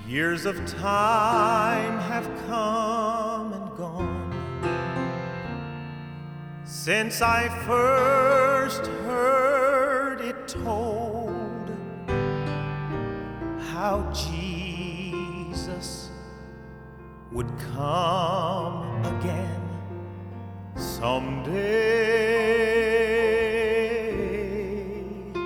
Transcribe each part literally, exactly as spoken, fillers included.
Years of time have come and gone since I first heard it told how Jesus would come again someday.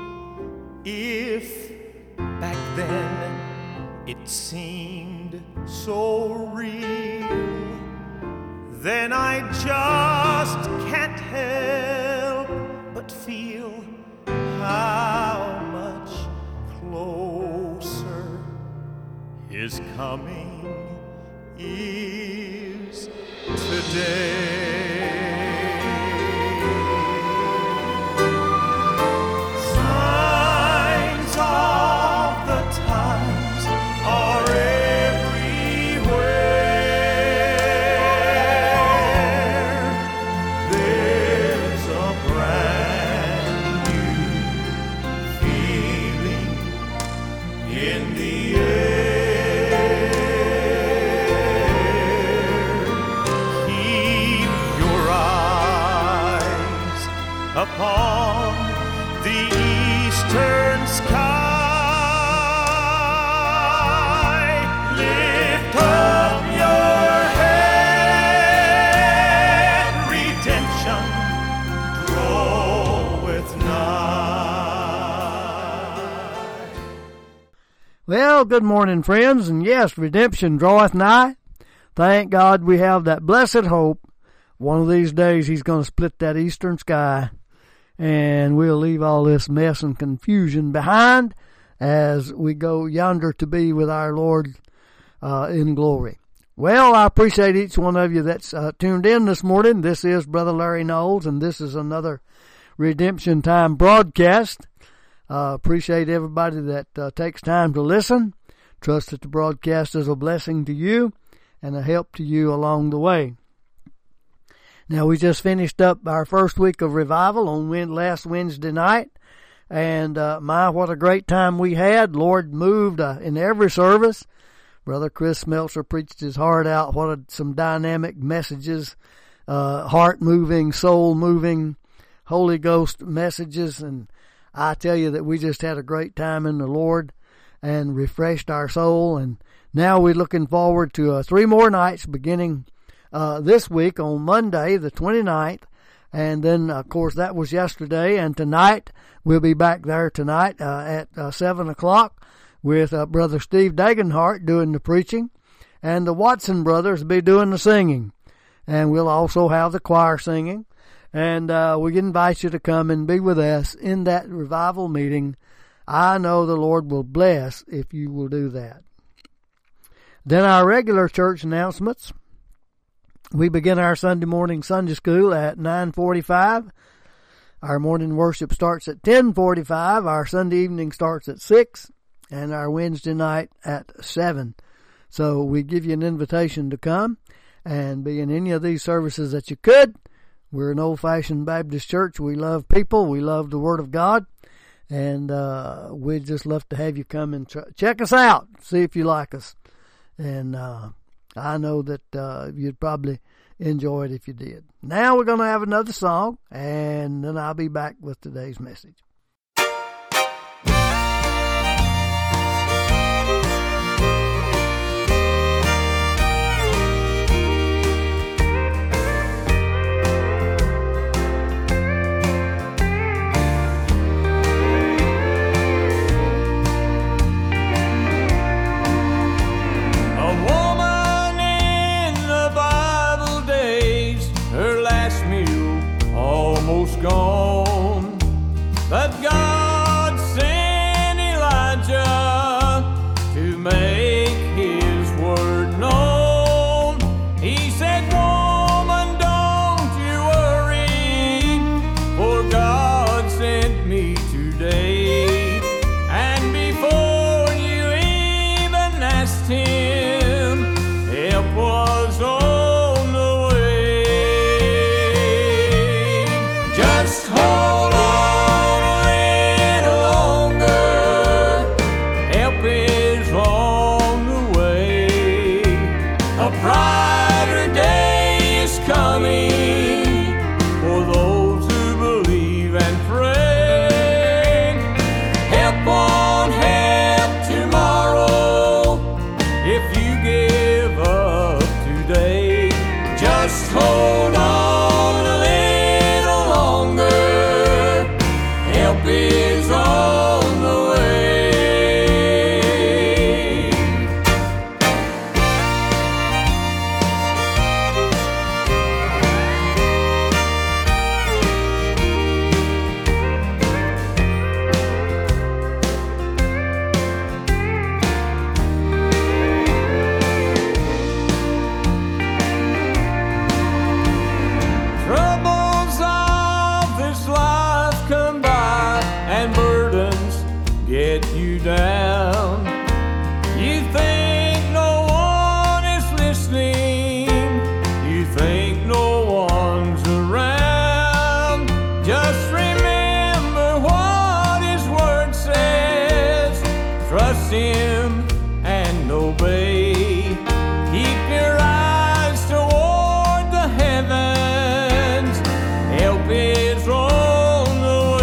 If back then it seemed so real, then I just can't help but feel how much closer His coming is today. Signs of the times are everywhere. There's a brand new feeling in the air. Keep your eyes upon the eastern sky. Lift up your head, redemption draweth nigh. Well, good morning, friends, and yes, redemption draweth nigh. Thank God we have that blessed hope. One of these days He's going to split that eastern sky, and we'll leave all this mess and confusion behind as we go yonder to be with our Lord uh, in glory. Well, I appreciate each one of you that's uh, tuned in this morning. This is Brother Larry Knowles, and this is another Redemption Time broadcast. Uh, appreciate everybody that uh, takes time to listen. Trust that the broadcast is a blessing to you and a help to you along the way. Now, we just finished up our first week of revival on last Wednesday night, and uh, my, what a great time we had. Lord moved uh, in every service. Brother Chris Meltzer preached his heart out. What a, some dynamic messages, uh, heart-moving, soul-moving, Holy Ghost messages, and I tell you that we just had a great time in the Lord and refreshed our soul, and now we're looking forward to uh, three more nights beginning Uh, this week on Monday, the twenty-ninth, and then, of course, that was yesterday, and tonight, we'll be back there tonight uh, at uh, seven o'clock with uh, Brother Steve Dagenhart doing the preaching, and the Watson brothers will be doing the singing, and we'll also have the choir singing, and uh, we invite you to come and be with us in that revival meeting. I know the Lord will bless if you will do that. Then our regular church announcements. We begin our Sunday morning Sunday school at nine forty-five. Our morning worship starts at ten forty-five. Our Sunday evening starts at six. And our Wednesday night at seven. So we give you an invitation to come and be in any of these services that you could. We're an old-fashioned Baptist church. We love people. We love the Word of God. And uh, we'd just love to have you come and tr- check us out. See if you like us. And uh I know that uh, you'd probably enjoy it if you did. Now we're going to have another song, and then I'll be back with today's message. Gone. That you down. You think no one is listening, you think no one's around. Just remember what His Word says. Trust Him and obey. Keep your eyes toward the heavens. Help is on the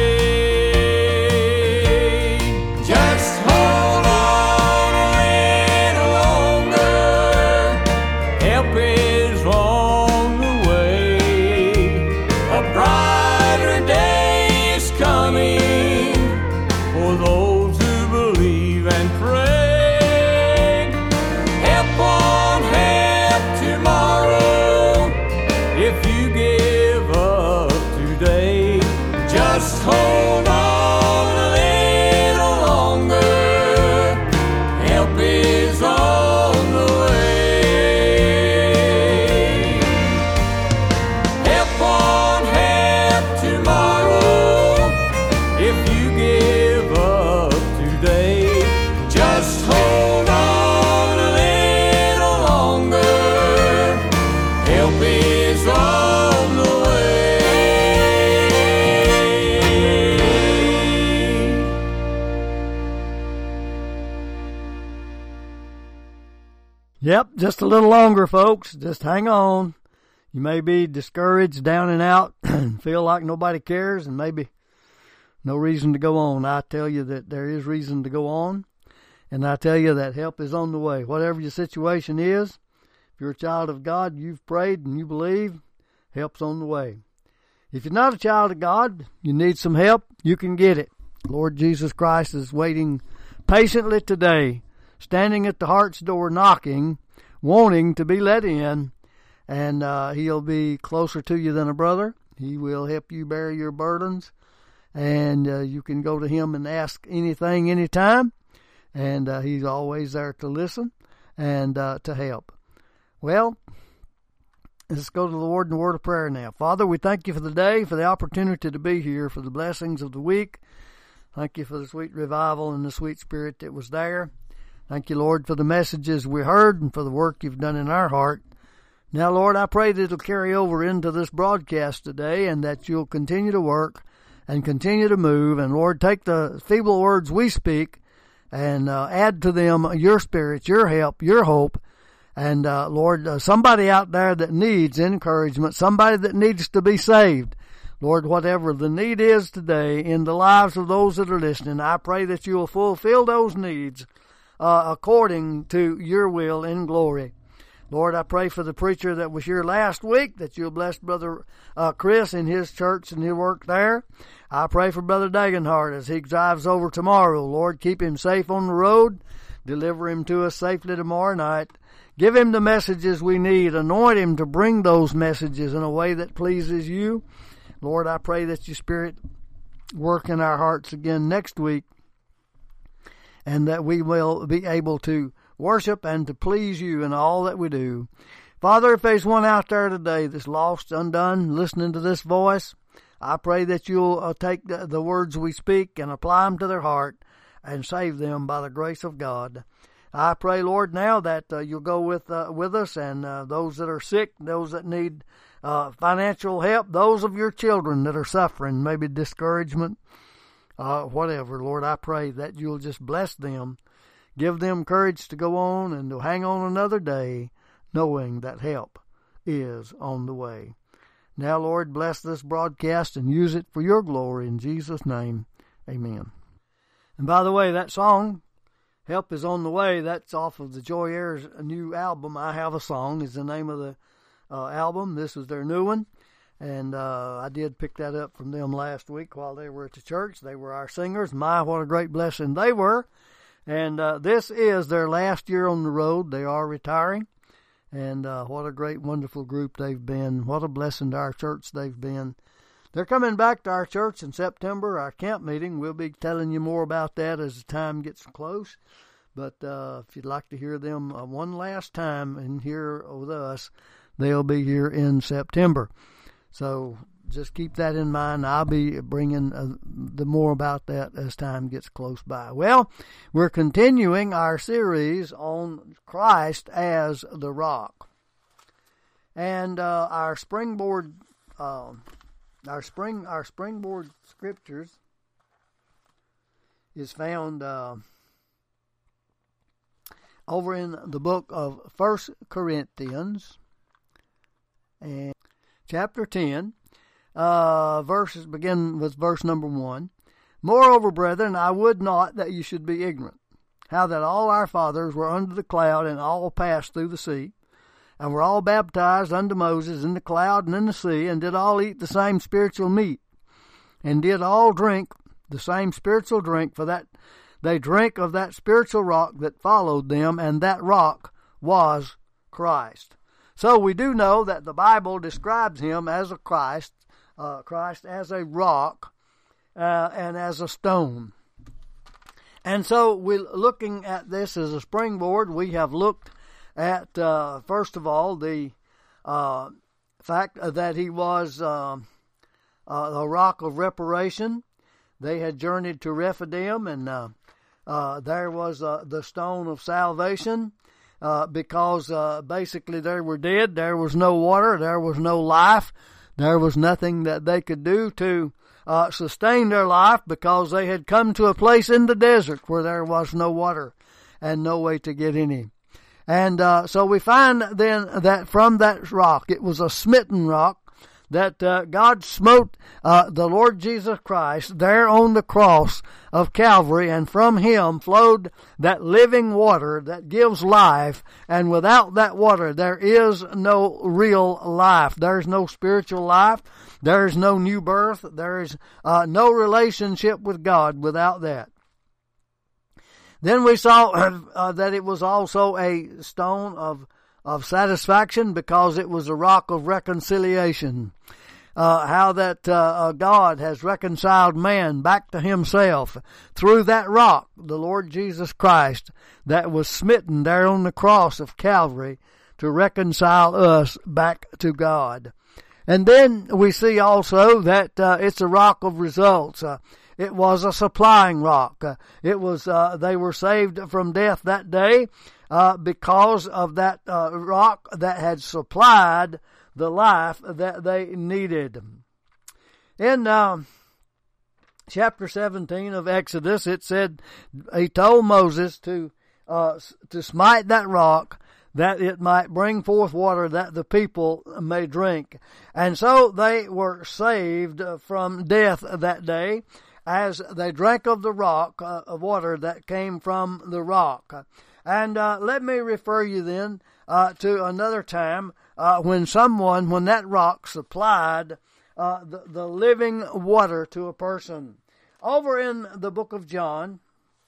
way. Just hold on a little longer. Help is on the way. A brighter day is coming for those who believe and pray. Help won't help tomorrow if you give up today. Just hold on a little longer. Help is on the way. Help won't help tomorrow if you give up today. Just hold on a little longer. Help is on the way. Yep, just a little longer, folks. Just hang on. You may be discouraged, down and out, and feel like nobody cares, and maybe no reason to go on. I tell you that there is reason to go on, and I tell you that help is on the way. Whatever your situation is, if you're a child of God, you've prayed and you believe, help's on the way. If you're not a child of God, you need some help, you can get it. Lord Jesus Christ is waiting patiently today, standing at the heart's door knocking, wanting to be let in, and uh, He'll be closer to you than a brother. He will help you bear your burdens, and uh, you can go to Him and ask anything, anytime, and uh, He's always there to listen and uh, to help. Well, let's go to the Lord in the word of prayer now. Father, we thank You for the day, for the opportunity to be here, for the blessings of the week. Thank You for the sweet revival and the sweet spirit that was there. Thank You, Lord, for the messages we heard and for the work You've done in our heart. Now, Lord, I pray that it'll carry over into this broadcast today and that You'll continue to work and continue to move. And, Lord, take the feeble words we speak and uh, add to them Your spirit, Your help, Your hope. And, uh, Lord, uh, somebody out there that needs encouragement, somebody that needs to be saved. Lord, whatever the need is today in the lives of those that are listening, I pray that You will fulfill those needs uh, according to Your will in glory. Lord, I pray for the preacher that was here last week, that You'll bless Brother uh, Chris in his church and his work there. I pray for Brother Dagenhart as he drives over tomorrow. Lord, keep him safe on the road. Deliver him to us safely tomorrow night. Give him the messages we need. Anoint him to bring those messages in a way that pleases You. Lord, I pray that Your Spirit work in our hearts again next week, and that we will be able to worship and to please You in all that we do. Father, if there's one out there today that's lost, undone, listening to this voice, I pray that You'll uh, take the, the words we speak and apply them to their heart and save them by the grace of God. I pray, Lord, now that uh, You'll go with uh, with us and uh, those that are sick, those that need uh, financial help, those of Your children that are suffering, maybe discouragement, uh, whatever. Lord, I pray that You'll just bless them. Give them courage to go on and to hang on another day, knowing that help is on the way. Now, Lord, bless this broadcast and use it for Your glory. In Jesus' name, amen. And by the way, that song, Help is on the Way, that's off of the Joy Airs new album, I Have a Song, is the name of the uh, album. This is their new one. And uh, I did pick that up from them last week while they were at the church. They were our singers. My, what a great blessing they were. And uh, this is their last year on the road. They are retiring. And uh, what a great, wonderful group they've been. What a blessing to our church they've been. They're coming back to our church in September, our camp meeting. We'll be telling you more about that as the time gets close. But uh, if you'd like to hear them uh, one last time and here with us, they'll be here in September. So just keep that in mind. I'll be bringing uh, the more about that as time gets close by. Well, we're continuing our series on Christ as the rock. And uh, our springboard uh, our spring our springboard scriptures is found uh, over in the book of First Corinthians, and chapter ten, uh, verses begin with verse number one. Moreover, brethren, I would not that you should be ignorant, how that all our fathers were under the cloud, and all passed through the sea, and were all baptized unto Moses in the cloud and in the sea, and did all eat the same spiritual meat, and did all drink the same spiritual drink, for that they drank of that spiritual rock that followed them, and that rock was Christ. So we do know that the Bible describes him as a Christ, uh, Christ as a rock, uh, and as a stone. And so we're looking at this as a springboard. We have looked at, uh, first of all, the uh, fact that he was uh, uh, a rock of reparation. They had journeyed to Rephidim, and uh, uh, there was uh, the stone of salvation, uh, because uh, basically they were dead. There was no water. There was no life. There was nothing that they could do to uh, sustain their life, because they had come to a place in the desert where there was no water and no way to get any. And uh, so we find then that from that rock, it was a smitten rock, that uh, God smote uh, the Lord Jesus Christ there on the cross of Calvary, and from him flowed that living water that gives life, and without that water there is no real life. There's no spiritual life. There's no new birth. There's uh, no relationship with God without that. Then we saw uh, that it was also a stone of of satisfaction, because it was a rock of reconciliation. Uh, how that uh, God has reconciled man back to himself through that rock, the Lord Jesus Christ, that was smitten there on the cross of Calvary to reconcile us back to God. And then we see also that uh, it's a rock of results. Uh, it was a supplying rock. Uh, it was uh, they were saved from death that day uh, because of that uh, rock that had supplied the life that they needed. In uh, chapter seventeen of Exodus, it said he told Moses to uh, to smite that rock, that it might bring forth water that the people may drink. And so they were saved from death that day, as they drank of the rock, uh, of water that came from the rock. And uh, let me refer you then uh, to another time uh, when someone, when that rock supplied uh, the, the living water to a person. Over in the book of John,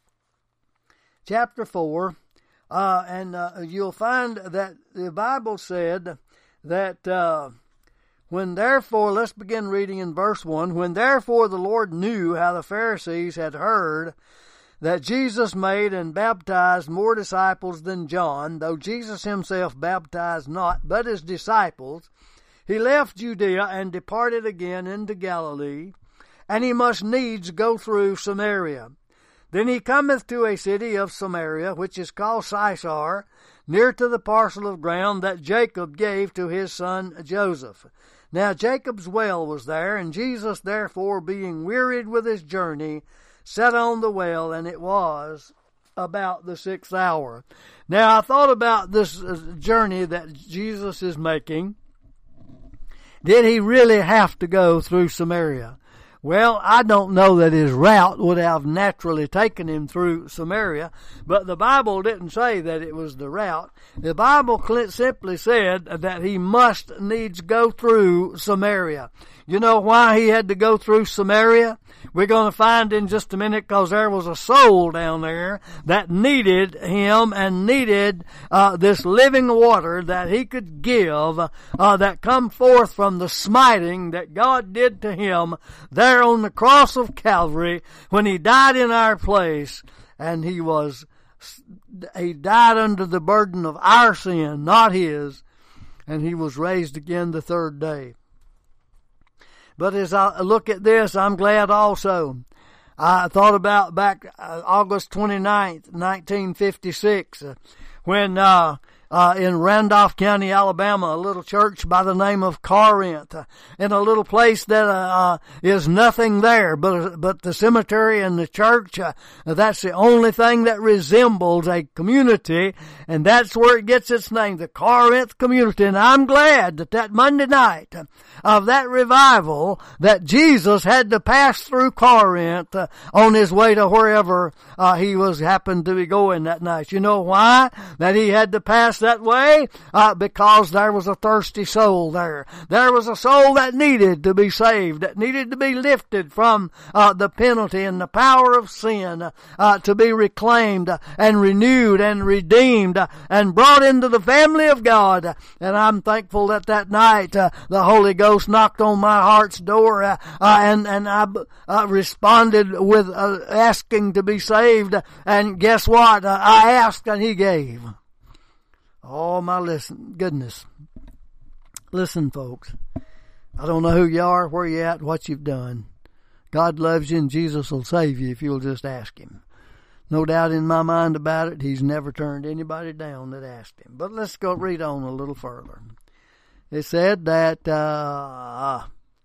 chapter four, uh, and uh, you'll find that the Bible said that uh, when therefore, let's begin reading in verse one, when therefore the Lord knew how the Pharisees had heard that Jesus made and baptized more disciples than John, though Jesus himself baptized not, but his disciples, he left Judea and departed again into Galilee, and he must needs go through Samaria. Then he cometh to a city of Samaria, which is called Sychar, near to the parcel of ground that Jacob gave to his son Joseph. Now Jacob's well was there, and Jesus therefore, being wearied with his journey, sat on the well, and it was about the sixth hour. Now I thought about this journey that Jesus is making. Did he really have to go through Samaria? Well, I don't know that his route would have naturally taken him through Samaria, but the Bible didn't say that it was the route. The Bible simply said that he must needs go through Samaria. You know why he had to go through Samaria? We're going to find in just a minute, because there was a soul down there that needed him and needed uh, this living water that he could give, uh, that come forth from the smiting that God did to him there on the cross of Calvary when he died in our place, and he was he died under the burden of our sin, not his, and he was raised again the third day. But as I look at this, I'm glad also. I thought about back uh, August twenty-ninth, nineteen fifty-six, uh, when uh, uh, in Randolph County, Alabama, a little church by the name of Corinth, uh, in a little place that uh, is nothing there but but the cemetery and the church. Uh, that's the only thing that resembles a community, and that's where it gets its name, the Corinth community. And I'm glad that that Monday night of that revival, that Jesus had to pass through Corinth uh, on his way to wherever uh, he was happened to be going that night. You know why that he had to pass that way? Uh, because there was a thirsty soul there. There was a soul that needed to be saved, that needed to be lifted from uh, the penalty and the power of sin, uh, to be reclaimed and renewed and redeemed and brought into the family of God. And I'm thankful that that night uh, the Holy Ghost knocked on my heart's door, uh, uh, and and I uh, responded with uh, asking to be saved. And guess what? Uh, I asked and he gave. Oh my listen, goodness. Listen, folks. I don't know who you are, where you at, what you've done. God loves you and Jesus will save you if you'll just ask him. No doubt in my mind about it, he's never turned anybody down that asked him. But let's go read on a little further. It said that uh,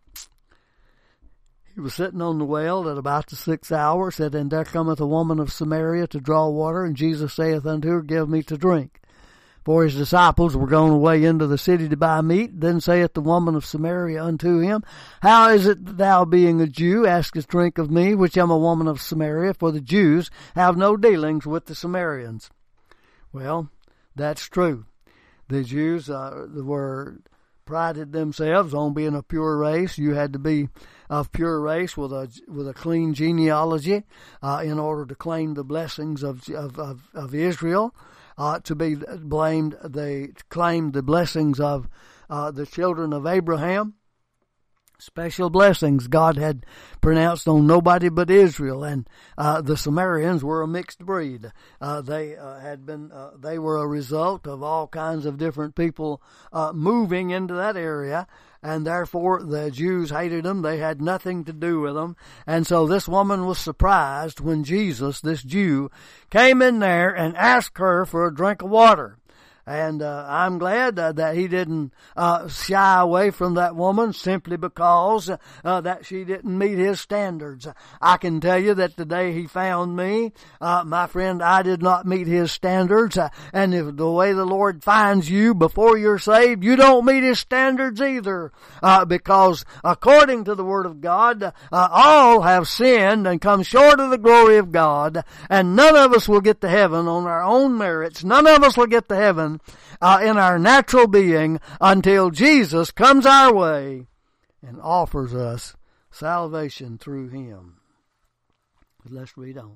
he was sitting on the well at about the sixth hour, said, And there cometh a woman of Samaria to draw water, and Jesus saith unto her, Give me to drink. For his disciples were gone away into the city to buy meat. Then saith the woman of Samaria unto him, How is it that thou, being a Jew, askest drink of me, which am a woman of Samaria? For the Jews have no dealings with the Samaritans. Well, that's true. The Jews uh, were prided themselves on being a pure race. You had to be of pure race with a with a clean genealogy uh, in order to claim the blessings of of of, of Israel. Uh, to be blamed, they claimed the blessings of uh, the children of Abraham. Special blessings God had pronounced on nobody but Israel, and uh, the Samaritans were a mixed breed. Uh, they uh, had been, uh, they were a result of all kinds of different people uh, moving into that area, and therefore the Jews hated them. They had nothing to do with them, and so this woman was surprised when Jesus, this Jew, came in there and asked her for a drink of water. And uh, I'm glad uh, that he didn't uh, shy away from that woman simply because uh, that she didn't meet his standards. I can tell you that the day he found me, uh, my friend, I did not meet his standards. Uh, and if the way the Lord finds you before you're saved, you don't meet his standards either. Uh, because according to the Word of God, uh, all have sinned and come short of the glory of God. And none of us will get to heaven on our own merits. None of us will get to heaven Uh, in our natural being until Jesus comes our way and offers us salvation through him. But let's read on.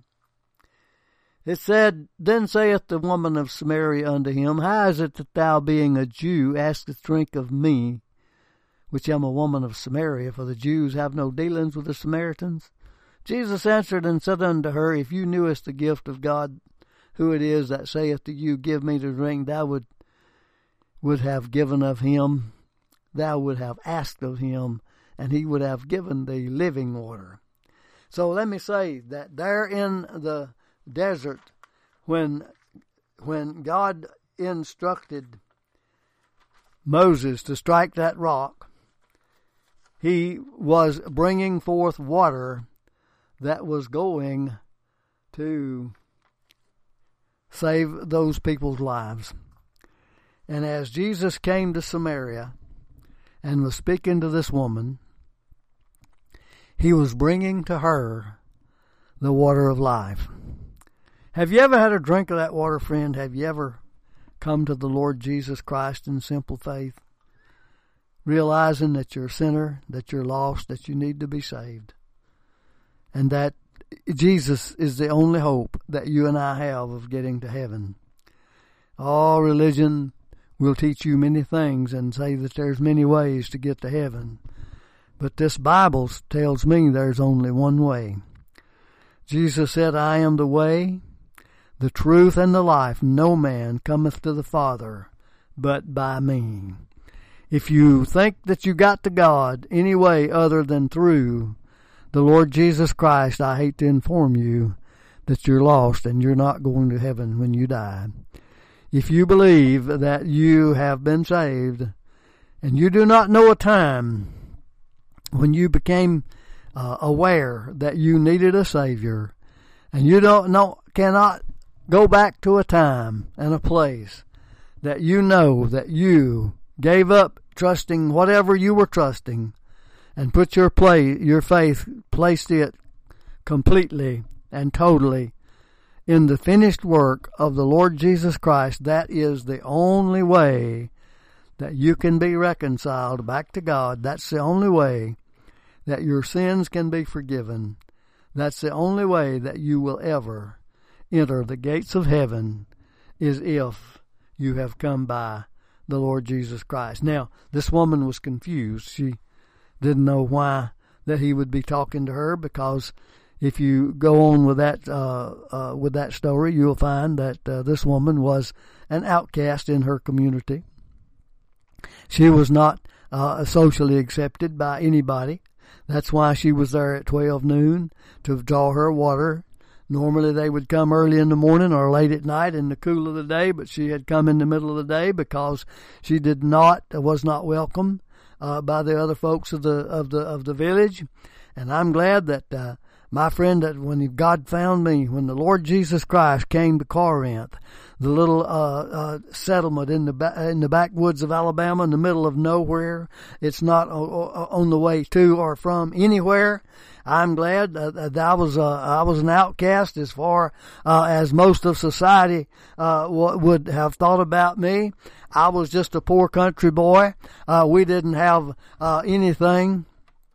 It said, Then saith the woman of Samaria unto him, How is it that thou, being a Jew, askest drink of me, which am a woman of Samaria? For the Jews have no dealings with the Samaritans. Jesus answered and said unto her, If you knewest the gift of God, who it is that saith to you, Give me to drink, thou would would have given of him, thou would have asked of him, and he would have given thee living water. So let me say that there in the desert, when when God instructed Moses to strike that rock, he was bringing forth water that was going to save those people's lives. And as Jesus came to Samaria and was speaking to this woman, he was bringing to her the water of life. Have you ever had a drink of that water, friend? Have you ever come to the Lord Jesus Christ in simple faith, realizing that you're a sinner, that you're lost, that you need to be saved, and that Jesus is the only hope that you and I have of getting to heaven? All religion will teach you many things and say that there's many ways to get to heaven. But this Bible tells me there's only one way. Jesus said, I am the way, the truth, and the life. No man cometh to the Father but by me. If you think that you got to God any way other than through the Lord Jesus Christ, I hate to inform you that you're lost and you're not going to heaven when you die. If you believe that you have been saved and you do not know a time when you became uh, aware that you needed a Savior, and you don't know, cannot go back to a time and a place that you know that you gave up trusting whatever you were trusting and put your play, your faith, placed it completely and totally in the finished work of the Lord Jesus Christ, that is the only way that you can be reconciled back to God. That's the only way that your sins can be forgiven. That's the only way that you will ever enter the gates of heaven, is if you have come by the Lord Jesus Christ. Now, this woman was confused. She didn't know why that he would be talking to her, because if you go on with that uh, uh, with that story, you'll find that uh, this woman was an outcast in her community. She was not uh, socially accepted by anybody. That's why she was there at twelve noon to draw her water. Normally they would come early in the morning or late at night in the cool of the day, but she had come in the middle of the day because she did not, was not welcome uh, by the other folks of the of the of the village. And I'm glad that uh, my friend, that when God found me, when the Lord Jesus Christ came to Corinth, the little uh, uh, settlement in the ba- in the backwoods of Alabama, in the middle of nowhere, it's not o- o- on the way to or from anywhere. I'm glad uh, that I was uh, I was an outcast as far uh, as most of society uh, w- would have thought about me. I was just a poor country boy. Uh, we didn't have uh, anything.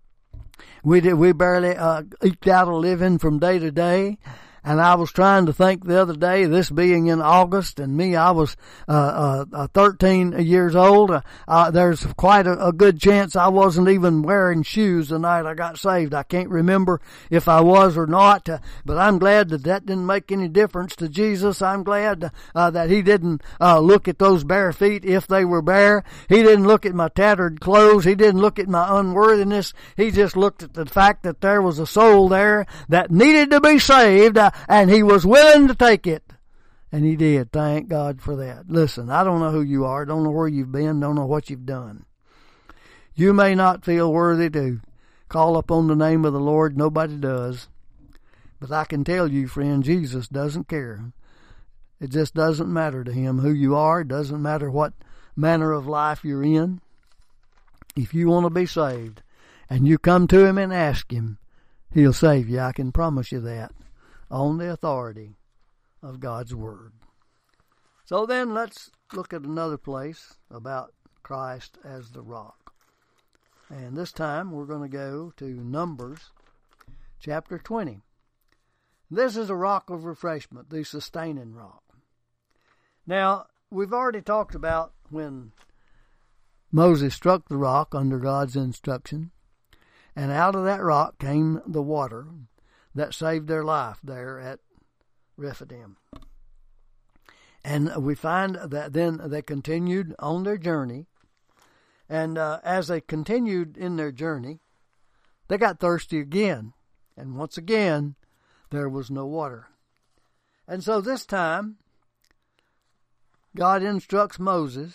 We did. We barely uh, eked out a living from day to day. And I was trying to think the other day, this being in August, and me, I was uh, uh, thirteen years old. Uh, uh, there's quite a, a good chance I wasn't even wearing shoes the night I got saved. I can't remember if I was or not, uh, but I'm glad that that didn't make any difference to Jesus. I'm glad uh, that he didn't uh, look at those bare feet if they were bare. He didn't look at my tattered clothes. He didn't look at my unworthiness. He just looked at the fact that there was a soul there that needed to be saved. Uh, And he was willing to take it. And he did. Thank God for that. Listen, I don't know who you are. Don't know where you've been. Don't know what you've done. You may not feel worthy to call upon the name of the Lord. Nobody does. But I can tell you, friend, Jesus doesn't care. It just doesn't matter to him who you are. It doesn't matter what manner of life you're in. If you want to be saved and you come to him and ask him, he'll save you. I can promise you that, on the authority of God's Word. So then let's look at another place about Christ as the rock. And this time we're going to go to Numbers chapter twenty. This is a rock of refreshment, the sustaining rock. Now, we've already talked about when Moses struck the rock under God's instruction, and out of that rock came the water that saved their life there at Rephidim. And we find that then they continued on their journey, and uh, as they continued in their journey, they got thirsty again, and once again, there was no water. And so this time, God instructs Moses.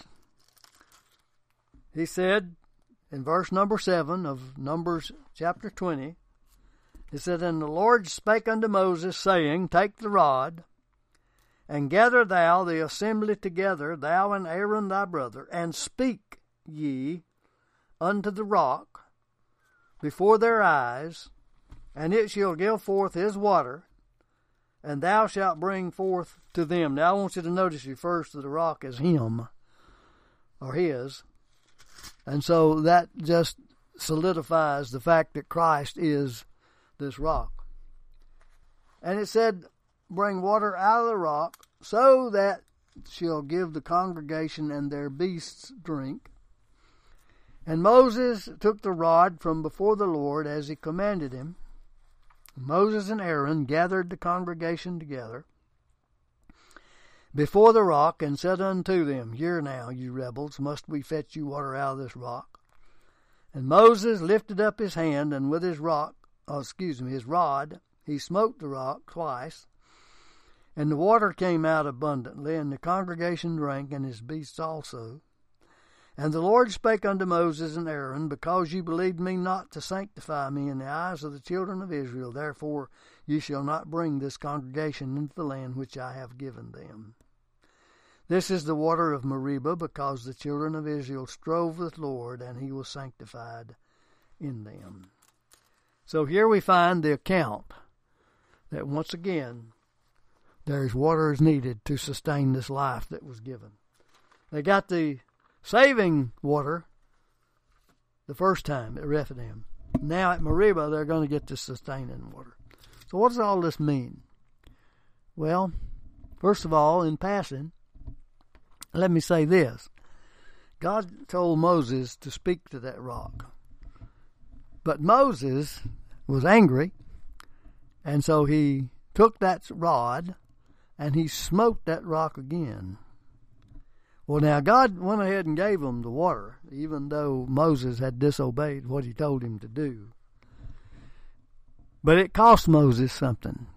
He said in verse number seven of Numbers chapter twenty, it said, And the Lord spake unto Moses, saying, Take the rod, and gather thou the assembly together, thou and Aaron thy brother, and speak ye unto the rock before their eyes, and it shall give forth his water, and thou shalt bring forth to them. Now I want you to notice he refers to the rock as him, or his. And so that just solidifies the fact that Christ is this rock. And it said, bring water out of the rock, so that shall give the congregation and their beasts drink. And Moses took the rod from before the Lord as he commanded him. Moses and Aaron gathered the congregation together before the rock, and said unto them, Hear now, you rebels, must we fetch you water out of this rock? And Moses lifted up his hand, and with his rock, oh, excuse me, his rod, he smote the rock twice, and the water came out abundantly, and the congregation drank, and his beasts also. And the Lord spake unto Moses and Aaron, Because you believed me not to sanctify me in the eyes of the children of Israel, therefore ye shall not bring this congregation into the land which I have given them. This is the water of Meribah, because the children of Israel strove with the Lord, and he was sanctified in them. So here we find the account that once again there is water is needed to sustain this life that was given. They got the saving water the first time at Rephidim. Now at Meribah they're going to get the sustaining water. So what does all this mean? Well, first of all, in passing, let me say this. God told Moses to speak to that rock. But Moses was angry, and so he took that rod and he smote that rock again. Well, now God went ahead and gave him the water, even though Moses had disobeyed what he told him to do. But it cost Moses something.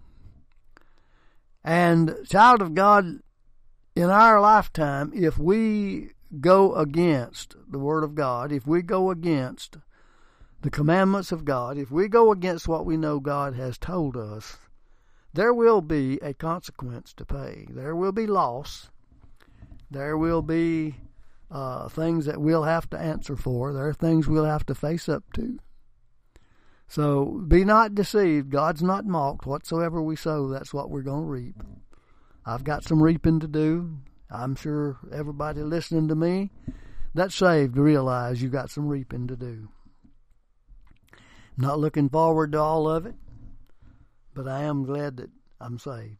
And, child of God, in our lifetime, if we go against the Word of God, if we go against the commandments of God, if we go against what we know God has told us, there will be a consequence to pay. There will be loss. There will be uh, things that we'll have to answer for. There are things we'll have to face up to. So be not deceived. God's not mocked. Whatsoever we sow, that's what we're going to reap. I've got some reaping to do. I'm sure everybody listening to me that's saved realize you got some reaping to do. Not looking forward to all of it, but I am glad that I'm saved.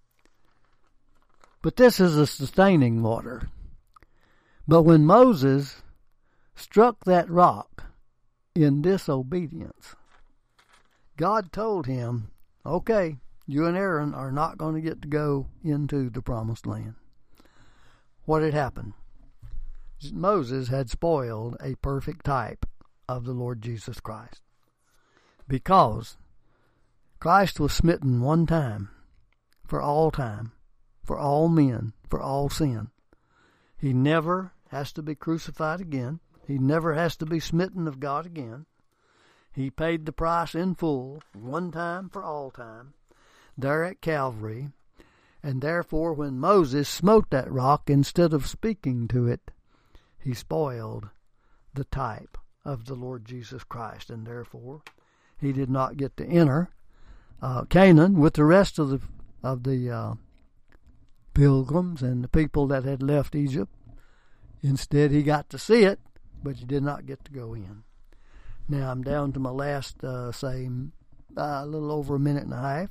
But this is a sustaining water. But when Moses struck that rock in disobedience, God told him, okay, you and Aaron are not going to get to go into the promised land. What had happened? Moses had spoiled a perfect type of the Lord Jesus Christ. Because Christ was smitten one time, for all time, for all men, for all sin. He never has to be crucified again. He never has to be smitten of God again. He paid the price in full, one time for all time, there at Calvary. And therefore, when Moses smote that rock, instead of speaking to it, he spoiled the type of the Lord Jesus Christ. And therefore, he did not get to enter uh, Canaan with the rest of the of the uh, pilgrims and the people that had left Egypt. Instead, he got to see it, but he did not get to go in. Now, I'm down to my last, uh, say, uh, a little over a minute and a half.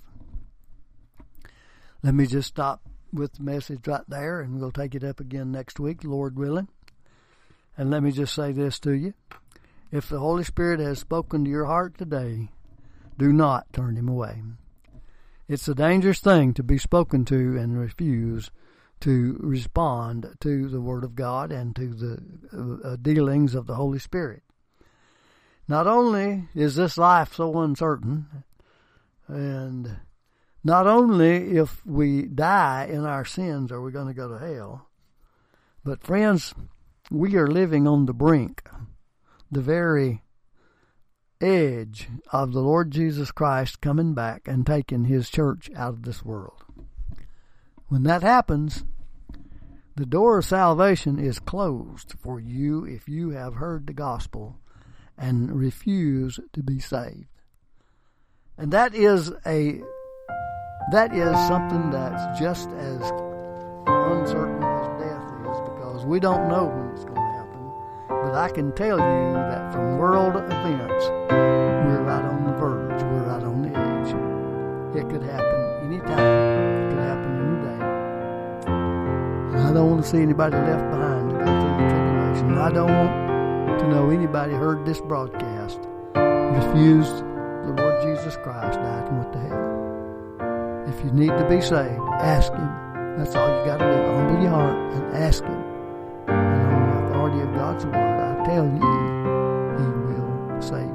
Let me just stop with the message right there, and we'll take it up again next week, Lord willing. And let me just say this to you. If the Holy Spirit has spoken to your heart today, do not turn him away. It's a dangerous thing to be spoken to and refuse to respond to the Word of God and to the uh, dealings of the Holy Spirit. Not only is this life so uncertain, and not only if we die in our sins are we going to go to hell, but friends, we are living on the brink, the very edge of the Lord Jesus Christ coming back and taking his church out of this world. When that happens, the door of salvation is closed for you if you have heard the gospel and refuse to be saved. And that is a that is something that's just as uncertain as death is, because we don't know when it's going to happen. But I can tell you that from world events, we're right on the verge. We're right on the edge. It could happen anytime. It could happen any day. And I don't want to see anybody left behind to go through the tribulation. I don't want to know anybody heard this broadcast, refused the Lord Jesus Christ, died and went to hell. If you need to be saved, ask him. That's all you got to do. Humble your heart and ask Him. And on the authority of God's Word, I tell you, He will save